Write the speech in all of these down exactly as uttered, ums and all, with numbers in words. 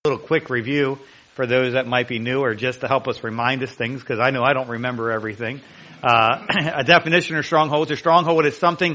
little quick review for those that might be new or just to help us remind us things, because I know I don't remember everything. Uh, a definition of strongholds. A stronghold is something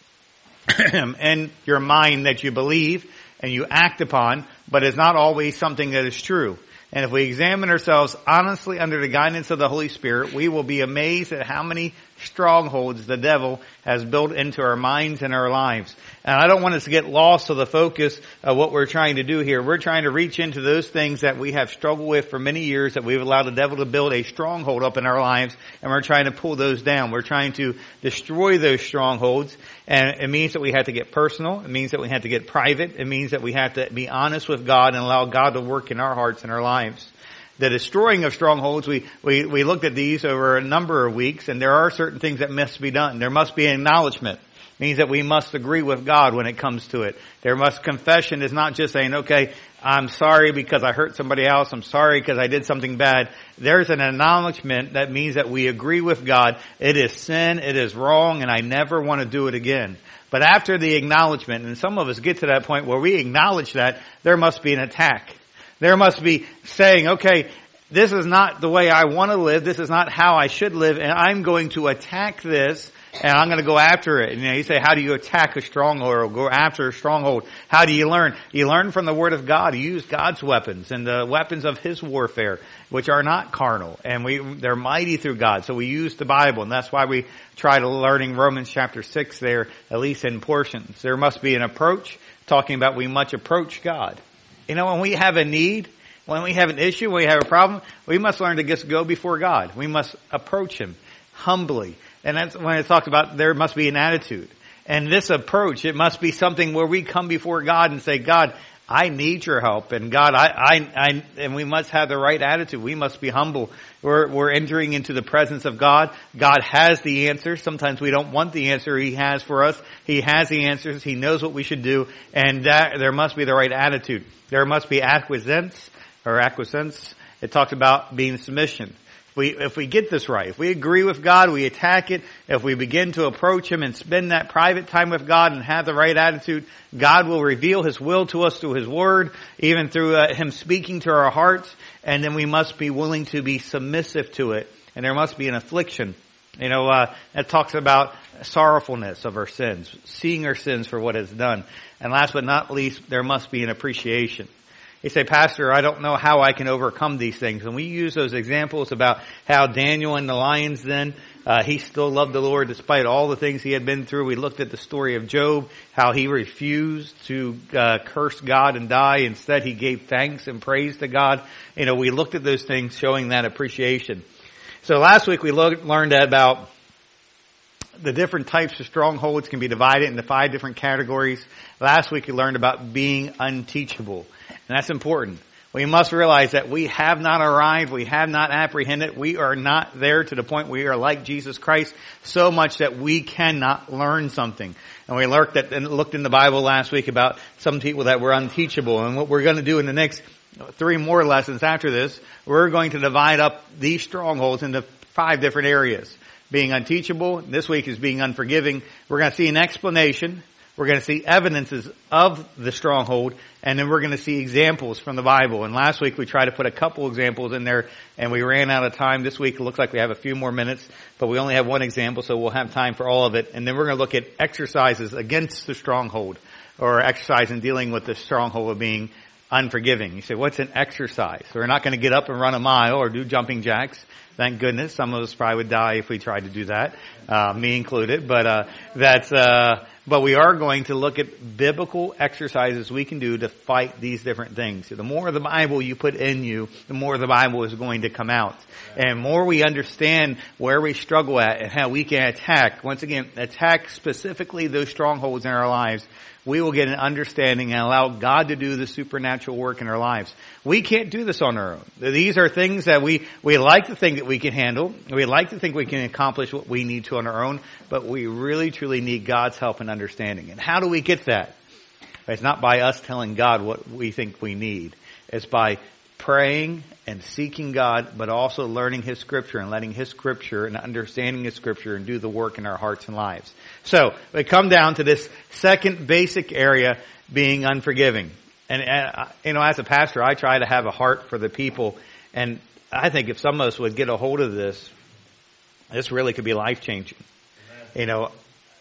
in your mind that you believe and you act upon, but is not always something that is true. And if we examine ourselves honestly under the guidance of the Holy Spirit, we will be amazed at how many strongholds the devil has built into our minds and our lives. And I don't want us to get lost to the focus of what we're trying to do here. We're trying to reach into those things that we have struggled with for many years, that we've allowed the devil to build a stronghold up in our lives, and we're trying to pull those down. We're trying to destroy those strongholds, and it means that we have to get personal. It means that we have to get private. It means that we have to be honest with God and allow God to work in our hearts and our lives. The destroying of strongholds, we, we, we looked at these over a number of weeks, and there are certain things that must be done. There must be an acknowledgement. It means that we must agree with God when it comes to it. There must, confession is not just saying, okay, I'm sorry because I hurt somebody else. I'm sorry because I did something bad. There's an acknowledgement that means that we agree with God. It is sin, it is wrong, and I never want to do it again. But after the acknowledgement, and some of us get to that point where we acknowledge that, there must be an attack. There must be saying, okay, this is not the way I want to live. This is not how I should live. And I'm going to attack this, and I'm going to go after it. And you know, you say, how do you attack a stronghold or go after a stronghold? How do you learn? You learn from the Word of God. You use God's weapons and the weapons of His warfare, which are not carnal. And we, they're mighty through God. So we use the Bible. And that's why we try to learning Romans chapter six there, at least in portions. There must be an approach, talking about we must approach God. You know, when we have a need, when we have an issue, when we have a problem, we must learn to just go before God. We must approach Him humbly. And that's when it talks about there must be an attitude. And this approach, it must be something where we come before God and say, God, I need your help. And God, I, I, I, and we must have the right attitude. We must be humble. We're, we're entering into the presence of God. God has the answer. Sometimes we don't want the answer He has for us. He has the answers. He knows what we should do. And that, there must be the right attitude. There must be acquiescence, or acquiescence. It talks about being submission. If we, if we get this right, if we agree with God, we attack it. If we begin to approach Him and spend that private time with God and have the right attitude, God will reveal His will to us through His Word, even through uh, Him speaking to our hearts. And then we must be willing to be submissive to it. And there must be an affliction. You know, uh, it talks about sorrowfulness of our sins, seeing our sins for what it's done. And last but not least, there must be an appreciation. You say, Pastor, I don't know how I can overcome these things. And we use those examples about how Daniel in the lion's den, uh, he still loved the Lord despite all the things he had been through. We looked at the story of Job, how he refused to uh, curse God and die. Instead, he gave thanks and praise to God. You know, we looked at those things showing that appreciation. So last week we lo- learned about the different types of strongholds can be divided into five different categories. Last week we learned about being unteachable. And that's important. We must realize that we have not arrived. We have not apprehended. We are not there to the point we are like Jesus Christ so much that we cannot learn something. And we looked at and looked in the Bible last week about some people that were unteachable. And what we're going to do in the next three more lessons after this, we're going to divide up these strongholds into five different areas. Being unteachable. This week is being unforgiving. We're going to see an explanation. We're going to see evidences of the stronghold, and then we're going to see examples from the Bible. And last week we tried to put a couple examples in there, and we ran out of time. This week it looks like we have a few more minutes, but we only have one example, so we'll have time for all of it. And then we're going to look at exercises against the stronghold, or exercise in dealing with the stronghold of being unforgiving. You say, what's an exercise? We're not going to get up and run a mile or do jumping jacks. Thank goodness. Some of us probably would die if we tried to do that, uh, me included. But uh, that's. Uh, but we are going to look at biblical exercises we can do to fight these different things. The more of the Bible you put in you, the more the Bible is going to come out. And more we understand where we struggle at and how we can attack, once again, attack specifically those strongholds in our lives, we will get an understanding and allow God to do the supernatural work in our lives. We can't do this on our own. These are things that we, we like to think that we can handle. We like to think we can accomplish what we need to on our own, but we really truly need God's help and understanding. And how do we get that? It's not by us telling God what we think we need. It's by praying and seeking God, but also learning His Scripture and letting His Scripture and understanding His Scripture and do the work in our hearts and lives. So, we come down to this second basic area, being unforgiving. And, and, you know, as a pastor, I try to have a heart for the people. And I think if some of us would get a hold of this, this really could be life-changing. You know,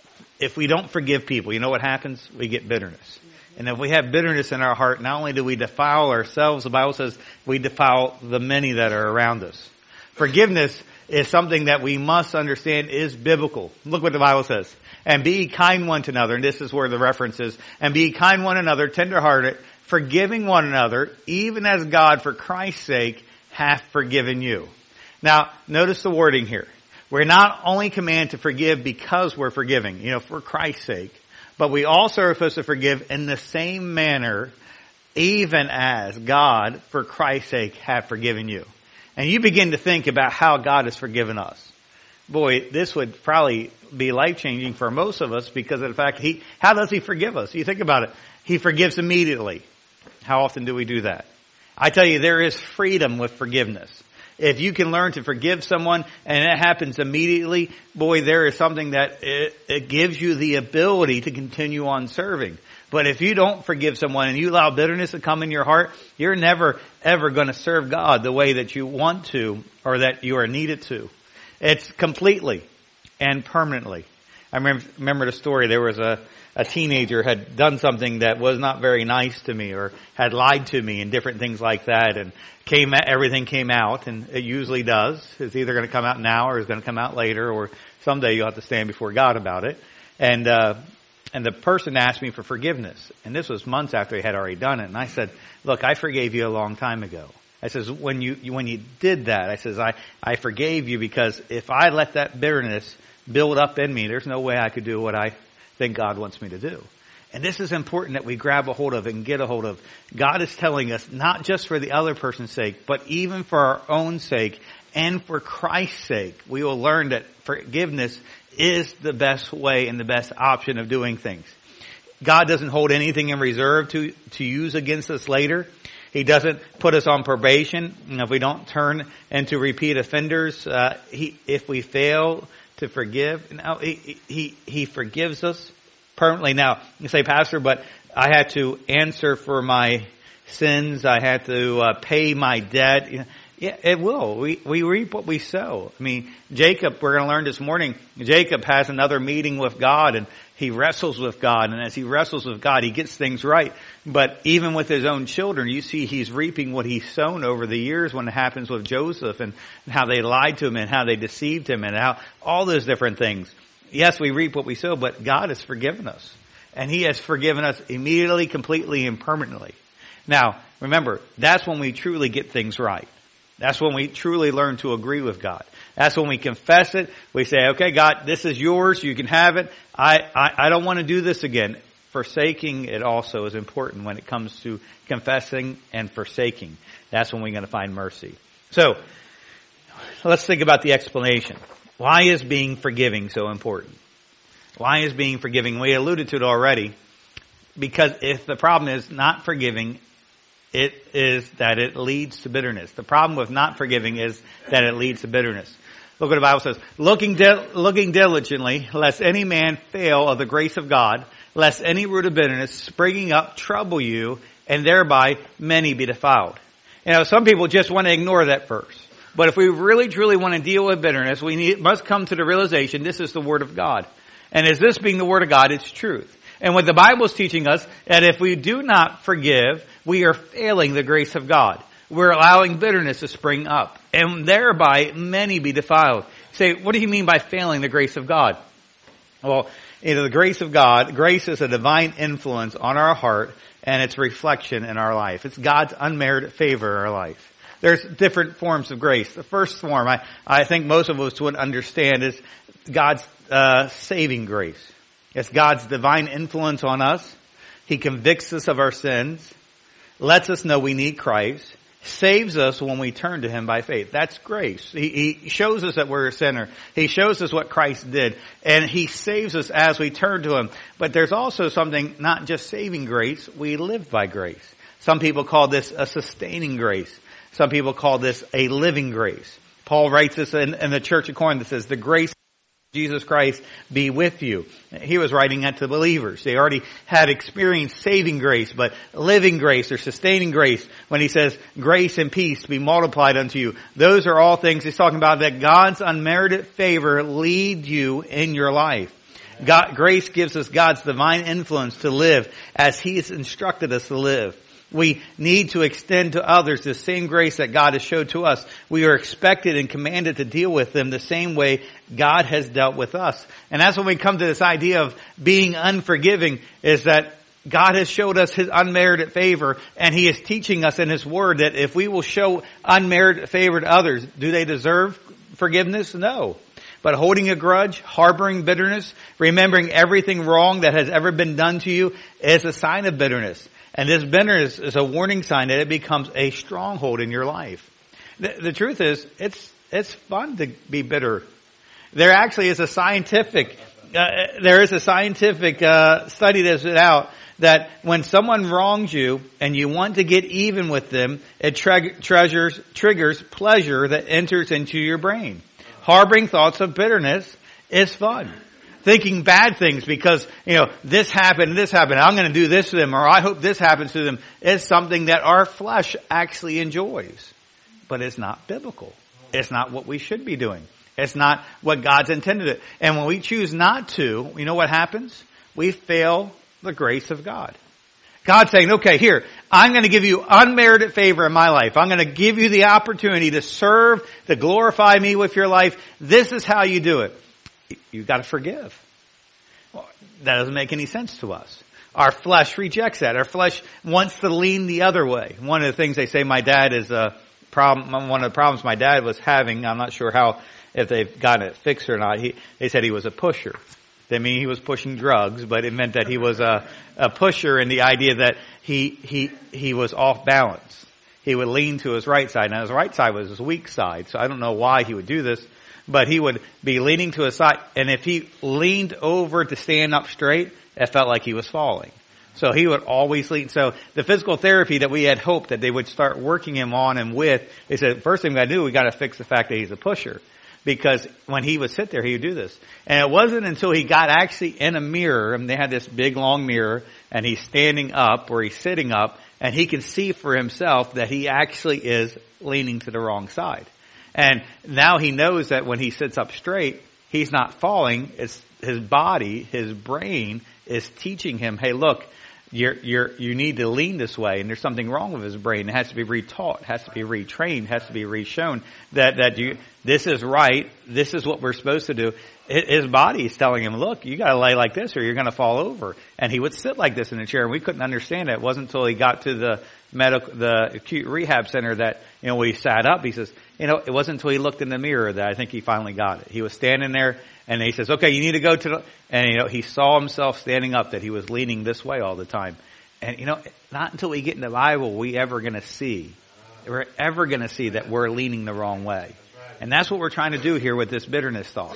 if we don't forgive people, you know what happens? We get bitterness. And if we have bitterness in our heart, not only do we defile ourselves, the Bible says we defile the many that are around us. Forgiveness is something that we must understand is biblical. Look what the Bible says. And be kind one to another, and this is where the reference is. And be kind one another, tenderhearted, forgiving one another, even as God, for Christ's sake, hath forgiven you. Now, notice the wording here. We're not only commanded to forgive because we're forgiving, you know, for Christ's sake, but we also are supposed to forgive in the same manner, even as God, for Christ's sake, hath forgiven you. And you begin to think about how God has forgiven us. Boy, this would probably be life-changing for most of us because of the fact he, how does he forgive us? You think about it. He forgives immediately. How often do we do that? I tell you, there is freedom with forgiveness. If you can learn to forgive someone and it happens immediately, boy, there is something that it, it gives you the ability to continue on serving. But if you don't forgive someone and you allow bitterness to come in your heart, you're never, ever going to serve God the way that you want to or that you are needed to. It's completely and permanently. I remember, remember the story. There was a, a teenager had done something that was not very nice to me or had lied to me and different things like that. And came everything came out, and it usually does. It's either going to come out now or it's going to come out later, or someday you'll have to stand before God about it. And uh and the person asked me for forgiveness. And this was months after he had already done it. And I said, look, I forgave you a long time ago. I says, when you when you did that, I says, I, I forgave you because if I let that bitterness build up in me, there's no way I could do what I think God wants me to do. And this is important that we grab a hold of and get a hold of. God is telling us, not just for the other person's sake, but even for our own sake and for Christ's sake, we will learn that forgiveness is the best way and the best option of doing things. God doesn't hold anything in reserve to, to use against us later. He doesn't put us on probation. And if we don't turn into repeat offenders, uh, he, if we fail to forgive, now he, he, he forgives us permanently. Now, you say, Pastor, but I had to answer for my sins. I had to uh, pay my debt. You know, yeah, it will. We, we reap what we sow. I mean, Jacob, we're going to learn this morning, Jacob has another meeting with God and he wrestles with God. And as he wrestles with God, he gets things right. But even with his own children, you see he's reaping what he's sown over the years when it happens with Joseph and how they lied to him and how they deceived him and how all those different things. Yes, we reap what we sow, but God has forgiven us. And he has forgiven us immediately, completely, and permanently. Now, remember, that's when we truly get things right. That's when we truly learn to agree with God. That's when we confess it. We say, okay, God, this is yours. You can have it. I, I, I don't want to do this again. Forsaking it also is important when it comes to confessing and forsaking. That's when we're going to find mercy. So, let's think about the explanation. Why is being forgiving so important? Why is being forgiving? We alluded to it already. Because if the problem is not forgiving, it is that it leads to bitterness. The problem with not forgiving is that it leads to bitterness. Look what the Bible says. Looking, di- looking diligently, lest any man fail of the grace of God, lest any root of bitterness springing up trouble you, and thereby many be defiled. You know, some people just want to ignore that verse. But if we really truly want to deal with bitterness, we need, must come to the realization this is the Word of God. And as this being the Word of God, it's truth. And what the Bible is teaching us, that if we do not forgive, we are failing the grace of God. We're allowing bitterness to spring up. And thereby many be defiled. Say, what do you mean by failing the grace of God? Well, you know, the grace of God, grace is a divine influence on our heart and its reflection in our life. It's God's unmerited favor in our life. There's different forms of grace. The first form, I, I think most of us would understand, is God's uh, saving grace. It's God's divine influence on us. He convicts us of our sins, lets us know we need Christ, saves us when we turn to Him by faith. That's grace. He, he shows us that we're a sinner. He shows us what Christ did. And He saves us as we turn to Him. But there's also something, not just saving grace, we live by grace. Some people call this a sustaining grace. Some people call this a living grace. Paul writes this in, in the Church of Corinth that says, the grace Jesus Christ be with you. He was writing that to believers. They already had experienced saving grace, but living grace or sustaining grace, when he says grace and peace be multiplied unto you, those are all things he's talking about, that God's unmerited favor lead you in your life. God, grace gives us God's divine influence to live as he has instructed us to live. We need to extend to others the same grace that God has showed to us. We are expected and commanded to deal with them the same way God has dealt with us. And that's when we come to this idea of being unforgiving, is that God has showed us his unmerited favor, and he is teaching us in his word that if we will show unmerited favor to others, do they deserve forgiveness? No. But holding a grudge, harboring bitterness, remembering everything wrong that has ever been done to you is a sign of bitterness. And this bitterness is a warning sign that it becomes a stronghold in your life. The, the truth is, it's it's fun to be bitter. There actually is a scientific, uh, there is a scientific uh, study that's out that when someone wrongs you and you want to get even with them, it tre- treasures, triggers pleasure that enters into your brain. Harboring thoughts of bitterness is fun. Thinking bad things because, you know, this happened, this happened, I'm going to do this to them, or I hope this happens to them, is something that our flesh actually enjoys. But it's not biblical. It's not what we should be doing. It's not what God's intended it. And when we choose not to, you know what happens? We fail the grace of God. God's saying, okay, here, I'm going to give you unmerited favor in my life. I'm going to give you the opportunity to serve, to glorify me with your life. This is how you do it. You've got to forgive. Well, that doesn't make any sense to us. Our flesh rejects that. Our flesh wants to lean the other way. One of the things they say my dad is a problem, one of the problems my dad was having, I'm not sure how, if they've gotten it fixed or not, he, they said he was a pusher. They mean he was pushing drugs, but it meant that he was a, a pusher in the idea that he, he, he was off balance. He would lean to his right side. Now his right side was his weak side, so I don't know why he would do this. But he would be leaning to his side, and if he leaned over to stand up straight, it felt like he was falling. So he would always lean. So the physical therapy that we had hoped that they would start working him on and with, they said, first thing we got to do, we got to fix the fact that he's a pusher. Because when he would sit there, he would do this. And it wasn't until he got actually in a mirror, and they had this big long mirror, and he's standing up, or he's sitting up, and he can see for himself that he actually is leaning to the wrong side. And now he knows that when he sits up straight, he's not falling. It's his body, his brain is teaching him, hey, look, you're, you're, you need to lean this way. And there's something wrong with his brain. It has to be retaught, has to be retrained, has to be reshown that, that you, this is right. This is what we're supposed to do. His body is telling him, look, you got to lay like this or you're going to fall over. And he would sit like this in the chair, and we couldn't understand it. It wasn't until he got to the medical, the acute rehab center that, you know, when he sat up, he says, you know, it wasn't until he looked in the mirror that I think he finally got it. He was standing there, and he says, okay, you need to go to the, and you know, he saw himself standing up, that he was leaning this way all the time. And you know, not until we get in the Bible, we ever going to see, we're ever going to see that we're leaning the wrong way. And that's what we're trying to do here with this bitterness thought.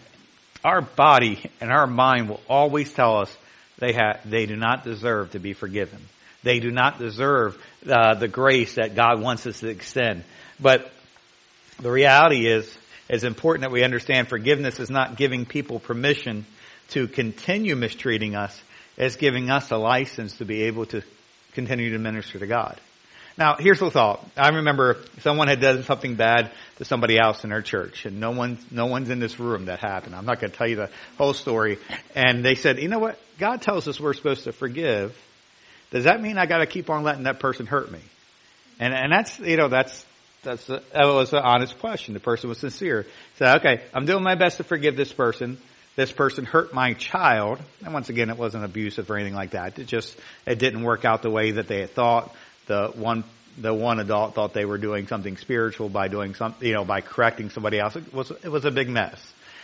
Our body and our mind will always tell us they have, they do not deserve to be forgiven. They do not deserve uh, the grace that God wants us to extend. But the reality is, it's important that we understand forgiveness is not giving people permission to continue mistreating us. It's giving us a license to be able to continue to minister to God. Now, here's the thought. I remember someone had done something bad to somebody else in our church, and no one, no one's in this room that happened. I'm not going to tell you the whole story. And they said, you know what? God tells us we're supposed to forgive. Does that mean I got to keep on letting that person hurt me? And and that's, you know, that's that's a, that was an honest question. The person was sincere. Said, okay, I'm doing my best to forgive this person. This person hurt my child. And once again, it wasn't abusive or anything like that. It just, it didn't work out the way that they had thought. The one, the one adult thought they were doing something spiritual by doing some, you know, by correcting somebody else. It was, it was a big mess.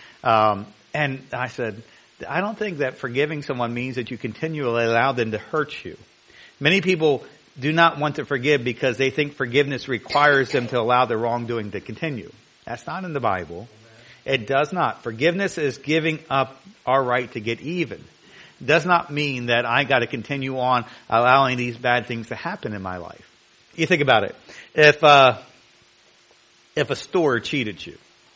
Um, and I said, I don't think that forgiving someone means that you continually allow them to hurt you. Many people do not want to forgive because they think forgiveness requires them to allow the wrongdoing to continue. That's not in the Bible. It does not. Forgiveness is giving up our right to get even. It does not mean that I got to continue on allowing these bad things to happen in my life. You think about it. If uh, if a store cheated you,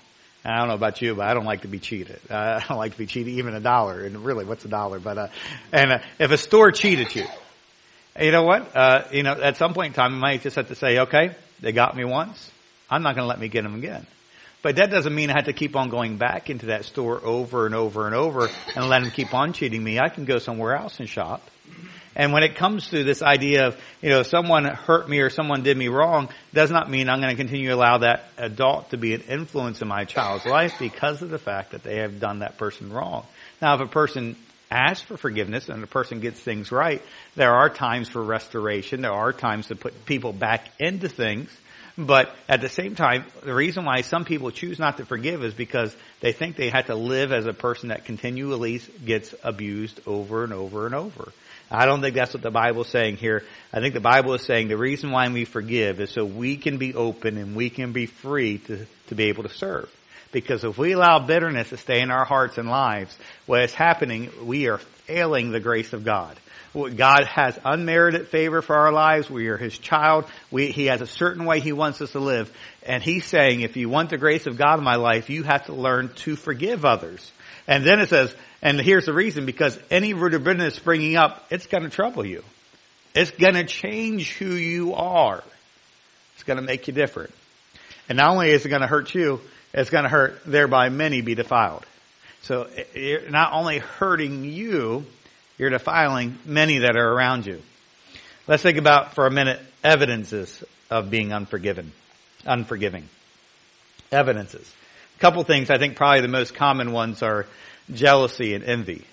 I don't know about you, but I don't like to be cheated. Uh, I don't like to be cheated, even a dollar. And really, what's a dollar? But uh, and uh, if a store cheated you, you know what? Uh, you know, at some point in time, you might just have to say, okay, they got me once. I'm not going to let me get them again. But that doesn't mean I have to keep on going back into that store over and over and over and let them keep on cheating me. I can go somewhere else and shop. And when it comes to this idea of, you know, someone hurt me or someone did me wrong, does not mean I'm going to continue to allow that adult to be an influence in my child's life because of the fact that they have done that person wrong. Now, if a person asks for forgiveness and the person gets things right, there are times for restoration. There are times to put people back into things. But at the same time, the reason why some people choose not to forgive is because they think they have to live as a person that continually gets abused over and over and over. I don't think that's what the Bible is saying here. I think the Bible is saying the reason why we forgive is so we can be open and we can be free to, to be able to serve. Because if we allow bitterness to stay in our hearts and lives, what is happening, we are failing the grace of God. God has unmerited favor for our lives. We are His child. We, He has a certain way He wants us to live. And He's saying, if you want the grace of God in my life, you have to learn to forgive others. And then it says, and here's the reason, because any root of bitterness springing up, it's going to trouble you. It's going to change who you are. It's going to make you different. And not only is it going to hurt you, it's going to hurt, thereby many be defiled. So you're not only hurting you, you're defiling many that are around you. Let's think about, for a minute, evidences of being unforgiven, unforgiving. Evidences. A couple things, I think probably the most common ones are jealousy and envy.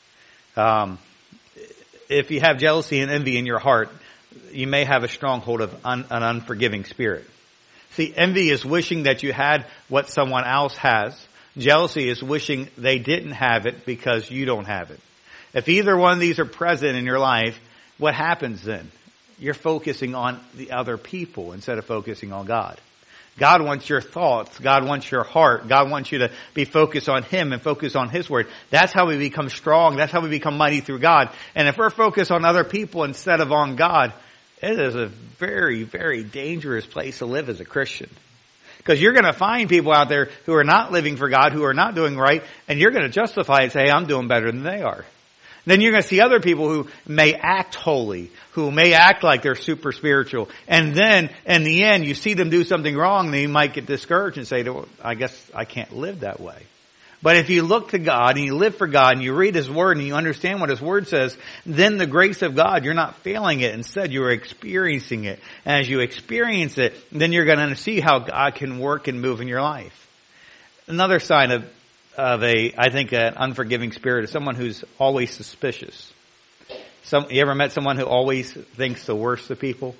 Um, if you have jealousy and envy in your heart, you may have a stronghold of un, an unforgiving spirit. See, envy is wishing that you had what someone else has. Jealousy is wishing they didn't have it because you don't have it. If either one of these are present in your life, what happens then? You're focusing on the other people instead of focusing on God. God wants your thoughts. God wants your heart. God wants you to be focused on Him and focus on His Word. That's how we become strong. That's how we become mighty through God. And if we're focused on other people instead of on God, it is a very, very dangerous place to live as a Christian. Because you're going to find people out there who are not living for God, who are not doing right, and you're going to justify and say, hey, I'm doing better than they are. Then you're going to see other people who may act holy, who may act like they're super spiritual. And then, in the end, you see them do something wrong, and you might get discouraged and say, I guess I can't live that way. But if you look to God, and you live for God, and you read His Word, and you understand what His Word says, then the grace of God, you're not failing it. Instead, you're experiencing it. And as you experience it, then you're going to see how God can work and move in your life. Another sign of of a, I think, an unforgiving spirit is someone who's always suspicious. Some, you ever met someone who always thinks the worst of people?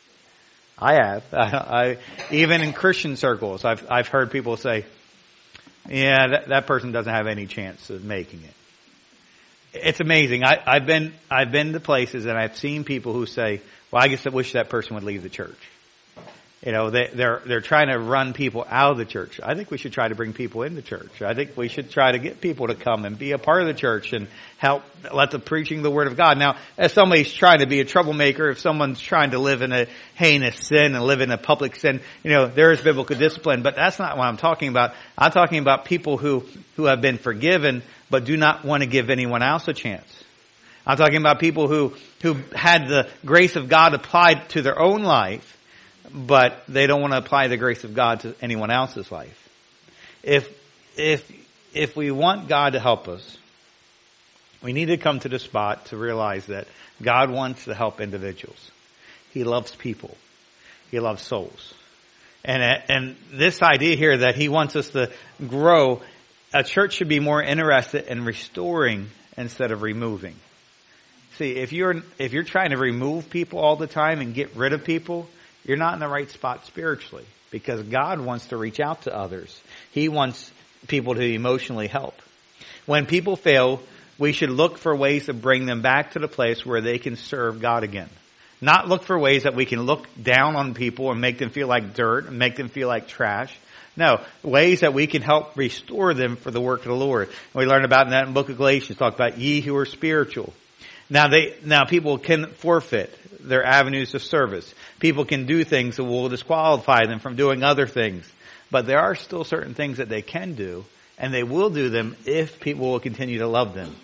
I have. I, I even in Christian circles, I've I've heard people say, "Yeah, that, that person doesn't have any chance of making it." It's amazing. I, I've been I've been to places and I've seen people who say, "Well, I guess I wish that person would leave the church." You know, they, they're, they're trying to run people out of the church. I think we should try to bring people into church. I think we should try to get people to come and be a part of the church and help let the preaching the Word of God. Now, if somebody's trying to be a troublemaker, if someone's trying to live in a heinous sin and live in a public sin, you know, there is biblical discipline, but that's not what I'm talking about. I'm talking about people who, who have been forgiven, but do not want to give anyone else a chance. I'm talking about people who, who had the grace of God applied to their own life, but they don't want to apply the grace of God to anyone else's life. If, if, if we want God to help us, we need to come to the spot to realize that God wants to help individuals. He loves people. He loves souls. And, and this idea here that He wants us to grow, a church should be more interested in restoring instead of removing. See, if you're, if you're trying to remove people all the time and get rid of people, you're not in the right spot spiritually, because God wants to reach out to others. He wants people to emotionally help. When people fail, we should look for ways to bring them back to the place where they can serve God again. Not look for ways that we can look down on people and make them feel like dirt and make them feel like trash. No, ways that we can help restore them for the work of the Lord. And we learn about that in the book of Galatians. Talk about ye who are spiritual. Now they, now people can forfeit their avenues of service. People can do things that will disqualify them from doing other things. But there are still certain things that they can do, and they will do them if people will continue to love them.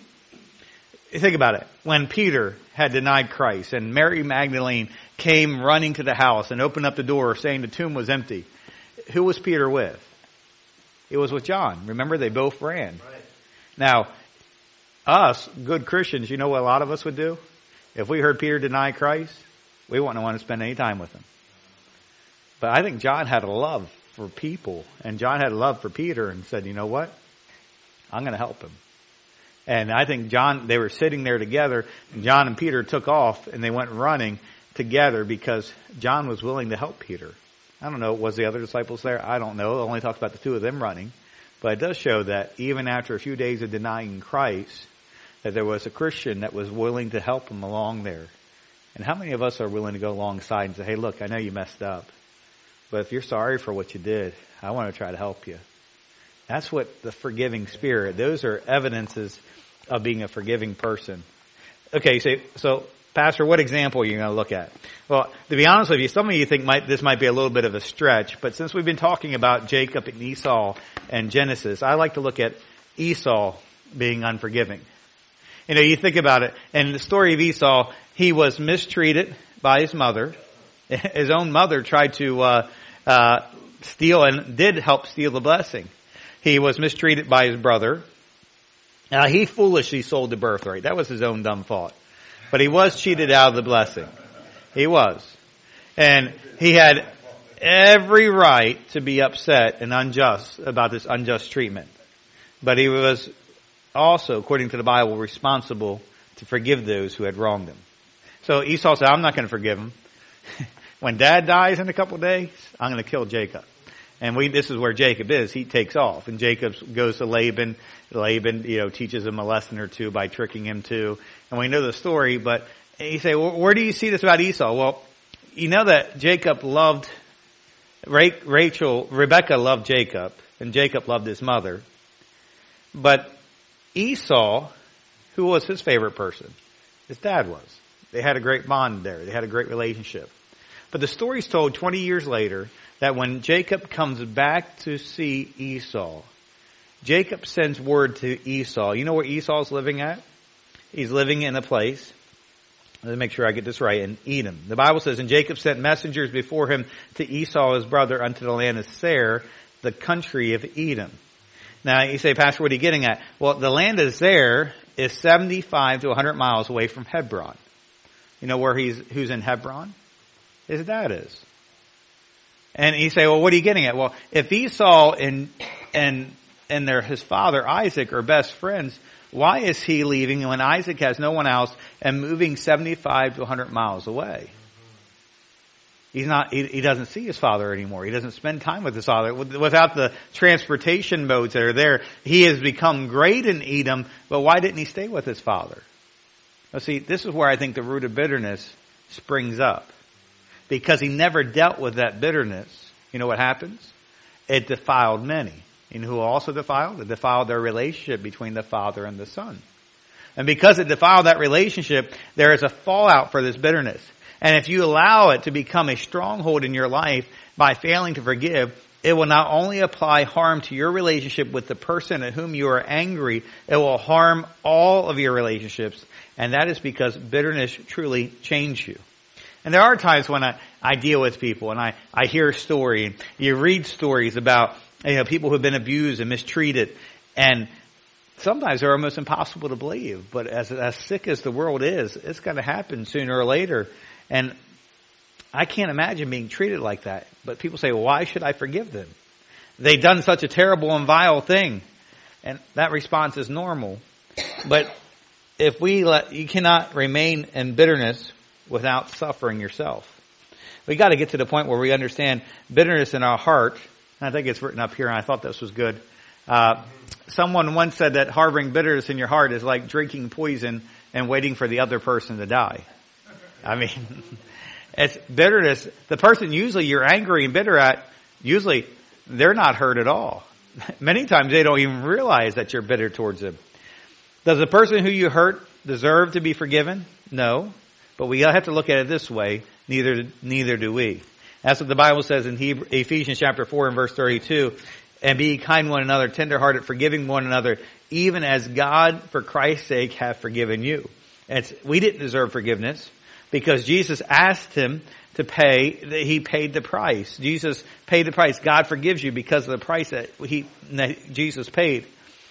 Think about it. When Peter had denied Christ and Mary Magdalene came running to the house and opened up the door saying the tomb was empty, who was Peter with? It was with John. Remember, they both ran. Right. Now, us, good Christians, you know what a lot of us would do? If we heard Peter deny Christ, we wouldn't want to spend any time with him. But I think John had a love for people, and John had a love for Peter and said, you know what? I'm going to help him. And I think John, they were sitting there together, and John and Peter took off, and they went running together because John was willing to help Peter. I don't know, was the other disciples there? I don't know. It only talks about the two of them running. But it does show that even after a few days of denying Christ, that there was a Christian that was willing to help him along there. And how many of us are willing to go alongside and say, hey, look, I know you messed up, but if you're sorry for what you did, I want to try to help you. That's what the forgiving spirit, those are evidences of being a forgiving person. Okay, so, so Pastor, what example are you going to look at? Well, to be honest with you, some of you think might, this might be a little bit of a stretch, but since we've been talking about Jacob and Esau and Genesis, I like to look at Esau being unforgiving. You know, you think about it, in the story of Esau, he was mistreated by his mother. His own mother tried to uh, uh steal and did help steal the blessing. He was mistreated by his brother. Now, he foolishly sold the birthright. That was his own dumb fault. But he was cheated out of the blessing. He was. And he had every right to be upset and unjust about this unjust treatment. But he was also, according to the Bible, responsible to forgive those who had wronged him. So Esau said, I'm not going to forgive him. When Dad dies in a couple of days, I'm going to kill Jacob. And we, this is where Jacob is. He takes off. And Jacob goes to Laban. Laban, you know, teaches him a lesson or two by tricking him too. And we know the story, but you say, well, where do you see this about Esau? Well, you know that Jacob loved, Rachel, Rebecca loved Jacob, and Jacob loved his mother. But Esau, who was his favorite person? His dad was. They had a great bond there. They had a great relationship. But the story's told twenty years later that when Jacob comes back to see Esau, Jacob sends word to Esau. You know where Esau's living at? He's living in a place, let me make sure I get this right, in Edom. The Bible says, and Jacob sent messengers before him to Esau his brother unto the land of Seir, the country of Edom. Now you say, Pastor, what are you getting at? Well, the land of Seir is seventy-five to one hundred miles away from Hebron. You know where he's, who's in Hebron? His dad is. And you say, well, what are you getting at? Well, if Esau and, and, and their, his father Isaac are best friends, why is he leaving when Isaac has no one else and moving seventy-five to one hundred miles away? He's not, he, he doesn't see his father anymore. He doesn't spend time with his father. Without the transportation modes that are there, he has become great in Edom, but why didn't he stay with his father? Well, see, this is where I think the root of bitterness springs up. Because he never dealt with that bitterness. You know what happens? It defiled many. You know who also defiled? It defiled their relationship between the father and the son. And because it defiled that relationship, there is a fallout for this bitterness. And if you allow it to become a stronghold in your life by failing to forgive, it will not only apply harm to your relationship with the person at whom you are angry, it will harm all of your relationships. And that is because bitterness truly changed you. And there are times when I, I deal with people and I, I hear a story and you read stories about, you know, people who have been abused and mistreated, and sometimes they're almost impossible to believe. But as, as sick as the world is, it's going to happen sooner or later. And I can't imagine being treated like that. But people say, well, why should I forgive them? They've done such a terrible and vile thing. And that response is normal. But if we let, you cannot remain in bitterness without suffering yourself. We got to get to the point where we understand bitterness in our heart. I think it's written up here, and I thought this was good. Uh, someone once said that harboring bitterness in your heart is like drinking poison and waiting for the other person to die. I mean, it's bitterness. The person usually you're angry and bitter at, usually they're not hurt at all. Many times they don't even realize that you're bitter towards them. Does the person who you hurt deserve to be forgiven? No. But we have to look at it this way. Neither, neither do we. That's what the Bible says in Hebrew, Ephesians chapter four and verse thirty-two. And be kind one another, tenderhearted, forgiving one another, even as God, for Christ's sake, hath forgiven you. And it's, we didn't deserve forgiveness because Jesus asked him to pay. He paid the price. Jesus paid the price. God forgives you because of the price that he, that Jesus paid.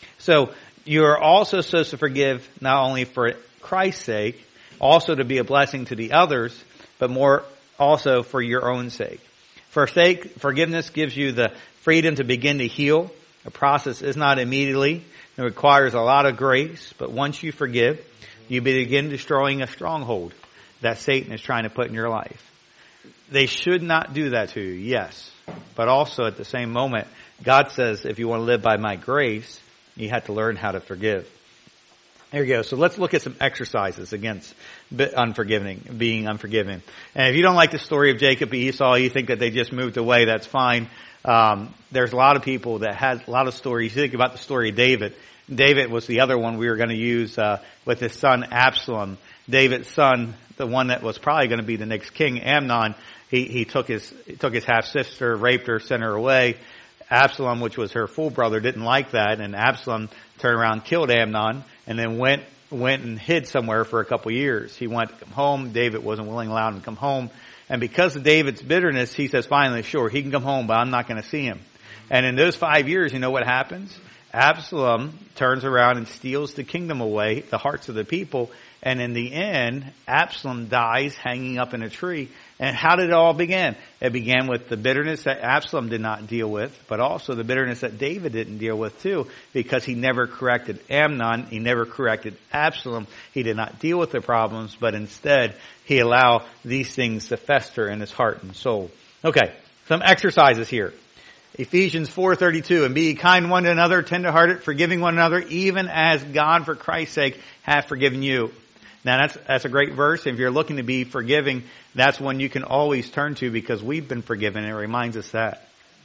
So you're also supposed to forgive not only for Christ's sake, also to be a blessing to the others, but more also for your own sake. For sake, forgiveness gives you the freedom to begin to heal. The process is not immediately. It requires a lot of grace, but once you forgive, you begin destroying a stronghold that Satan is trying to put in your life. They should not do that to you, yes. But also at the same moment, God says if you want to live by my grace, you have to learn how to forgive. There you go. So let's look at some exercises against unforgiving, being unforgiving. And if you don't like the story of Jacob and Esau, you think that they just moved away, that's fine. Um, there's a lot of people that had a lot of stories. You think about the story of David. David was the other one we were going to use uh, with his son Absalom. David's son, the one that was probably going to be the next king, Amnon, he, he took his he took his half-sister, raped her, sent her away. Absalom, which was her full brother, didn't like that, and Absalom turned around, killed Amnon, and then went went and hid somewhere for a couple of years. He wanted to come home. David wasn't willing to allow him to come home. And because of David's bitterness, he says, finally, sure, he can come home, but I'm not going to see him. And in those five years, you know what happens? Absalom turns around and steals the kingdom away, the hearts of the people. And in the end, Absalom dies hanging up in a tree. And how did it all begin? It began with the bitterness that Absalom did not deal with, but also the bitterness that David didn't deal with too, because he never corrected Amnon, he never corrected Absalom. He did not deal with the problems, but instead he allowed these things to fester in his heart and soul. Okay, some exercises here. Ephesians four thirty-two, and be kind one to another, tenderhearted, forgiving one another, even as God for Christ's sake hath forgiven you. Now that's, that's a great verse. If you're looking to be forgiving, that's one you can always turn to because we've been forgiven and it reminds us that.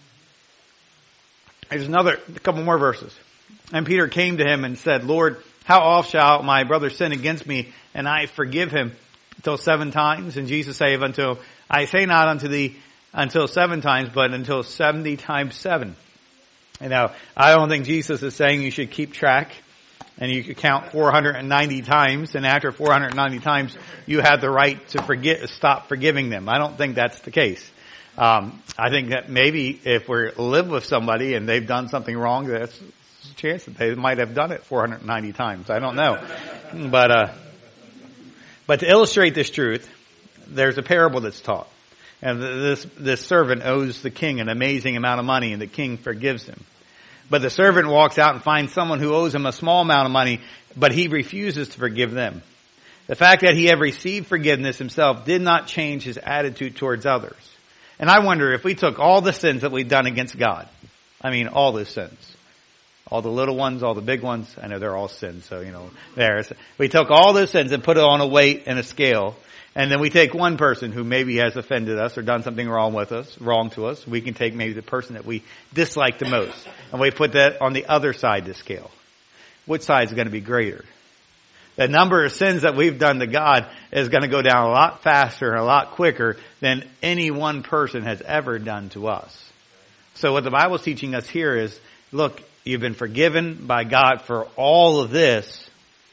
There's another, a couple more verses. And Peter came to him and said, Lord, how oft shall my brother sin against me and I forgive him? Until seven times? And Jesus saith until, I say not unto thee until seven times, but until seventy times seven. You know, I don't think Jesus is saying you should keep track. And you could count four hundred ninety times, and after four hundred ninety times, you have the right to forget, stop forgiving them. I don't think that's the case. Um, I think that maybe if we live with somebody and they've done something wrong, there's a chance that they might have done it four hundred ninety times. I don't know. But, uh, but to illustrate this truth, there's a parable that's taught. And this, this servant owes the king an amazing amount of money, and the king forgives him. But the servant walks out and finds someone who owes him a small amount of money, but he refuses to forgive them. The fact that he had received forgiveness himself did not change his attitude towards others. And I wonder if we took all the sins that we've done against God, I mean all the sins, all the little ones, all the big ones, I know they're all sins, so you know, there. We took all those sins and put it on a weight and a scale. And then we take one person who maybe has offended us or done something wrong with us, wrong to us. We can take maybe the person that we dislike the most, and we put that on the other side of the scale. Which side is going to be greater? The number of sins that we've done to God is going to go down a lot faster and a lot quicker than any one person has ever done to us. So what the Bible's teaching us here is, look, you've been forgiven by God for all of this.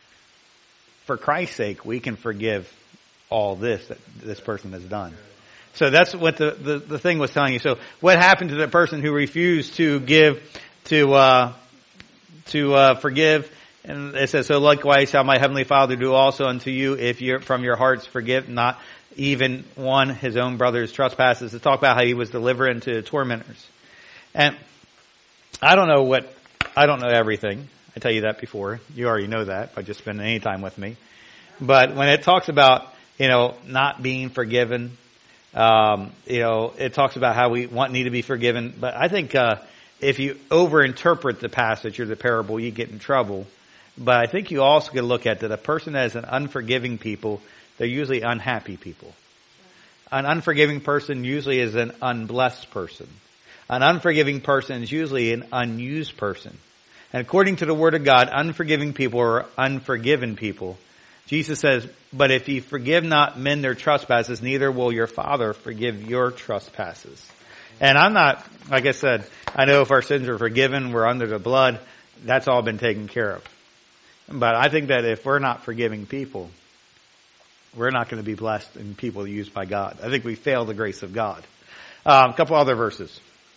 For Christ's sake, we can forgive all this that this person has done. So that's what the, the, the thing was telling you. So what happened to the person who refused to give, to, uh, to, uh, forgive? And it says, so likewise shall my heavenly Father do also unto you if you from your hearts forgive not even one his own brother's trespasses. To talk about how he was delivered into tormentors. And I don't know what, I don't know everything. I tell you that before. You already know that by just spending any time with me. But when it talks about, you know, not being forgiven. Um, you know, it talks about how we want need to be forgiven. But I think uh, if you overinterpret the passage or the parable, you get in trouble. But I think you also can look at that a person that is an unforgiving people, they're usually unhappy people. An unforgiving person usually is an unblessed person. An unforgiving person is usually an unused person. And according to the Word of God, unforgiving people are unforgiven people. Jesus says, but if ye forgive not men their trespasses, neither will your Father forgive your trespasses. And I'm not, like I said, I know if our sins are forgiven, we're under the blood, that's all been taken care of. But I think that if we're not forgiving people, we're not going to be blessed and people used by God. I think we fail the grace of God. Um, a couple other verses.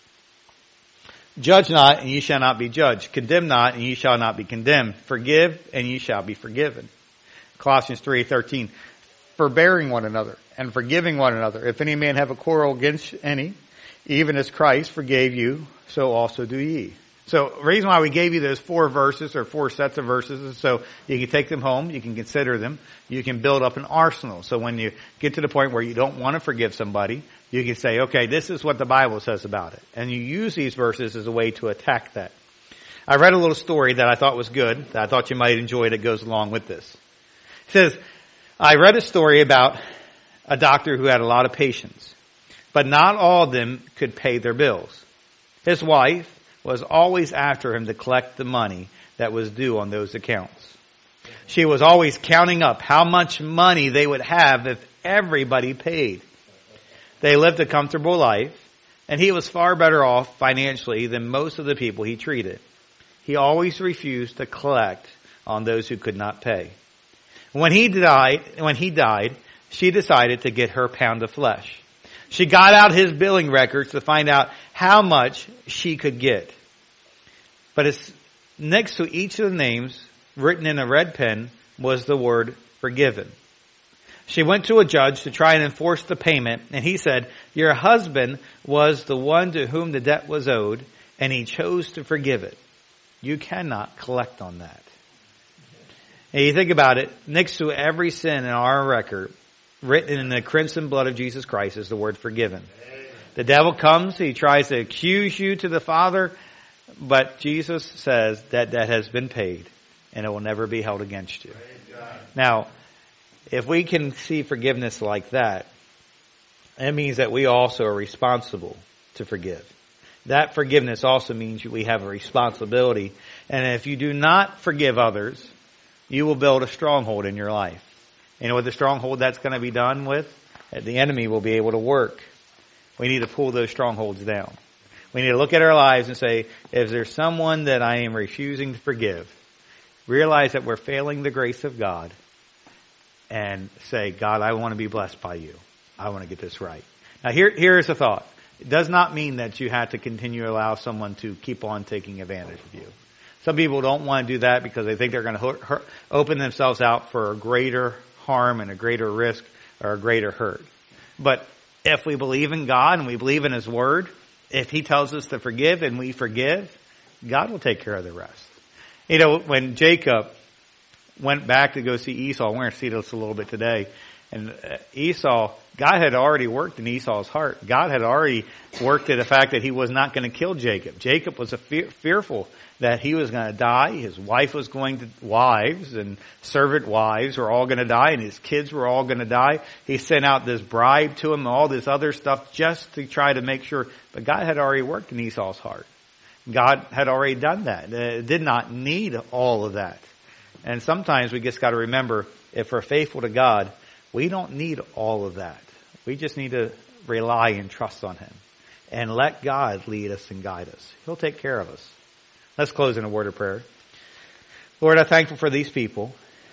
Judge not, and ye shall not be judged. Condemn not, and ye shall not be condemned. Forgive, and ye shall be forgiven. Colossians three thirteen. Forbearing one another, and forgiving one another. If any man have a quarrel against any, even as Christ forgave you, so also do ye. So the reason why we gave you those four verses or four sets of verses is so you can take them home, you can consider them, you can build up an arsenal. So when you get to the point where you don't want to forgive somebody, you can say, okay, this is what the Bible says about it. And you use these verses as a way to attack that. I read a little story that I thought was good, that I thought you might enjoy that goes along with this. It says, I read a story about a doctor who had a lot of patients, but not all of them could pay their bills. His wife was always after him to collect the money that was due on those accounts. She was always counting up how much money they would have if everybody paid. They lived a comfortable life, and he was far better off financially than most of the people he treated. He always refused to collect on those who could not pay. When he died, when he died, she decided to get her pound of flesh. She got out his billing records to find out how much she could get. But it's next to each of the names, written in a red pen, was the word forgiven. She went to a judge to try and enforce the payment, and he said, your husband was the one to whom the debt was owed, and he chose to forgive it. You cannot collect on that. And you think about it, next to every sin in our record, written in the crimson blood of Jesus Christ, is the word forgiven. The devil comes, he tries to accuse you to the Father, but Jesus says that that has been paid, and it will never be held against you. Now, if we can see forgiveness like that, it means that we also are responsible to forgive. That forgiveness also means we have a responsibility. And if you do not forgive others, you will build a stronghold in your life. You know what the stronghold that's going to be done with? The enemy will be able to work. We need to pull those strongholds down. We need to look at our lives and say, if there's someone that I am refusing to forgive, realize that we're failing the grace of God, and say, God, I want to be blessed by you. I want to get this right. Now here, here's a thought. It does not mean that you have to continue to allow someone to keep on taking advantage of you. Some people don't want to do that because they think they're going to hurt, hurt, open themselves out for a greater harm and a greater risk or a greater hurt. But if we believe in God and we believe in His Word, if He tells us to forgive and we forgive, God will take care of the rest. You know, when Jacob went back to go see Esau, we're going to see this a little bit today, and Esau, God had already worked in Esau's heart. God had already worked at the fact that he was not going to kill Jacob. Jacob was a fear, fearful that he was going to die. His wife was going to, wives and servant wives were all going to die, and his kids were all going to die. He sent out this bribe to him, all this other stuff, just to try to make sure. But God had already worked in Esau's heart. God had already done that. It did not need all of that. And sometimes we just got to remember, if we're faithful to God, we don't need all of that. We just need to rely and trust on Him and let God lead us and guide us. He'll take care of us. Let's close in a word of prayer. Lord, I'm thankful for these people.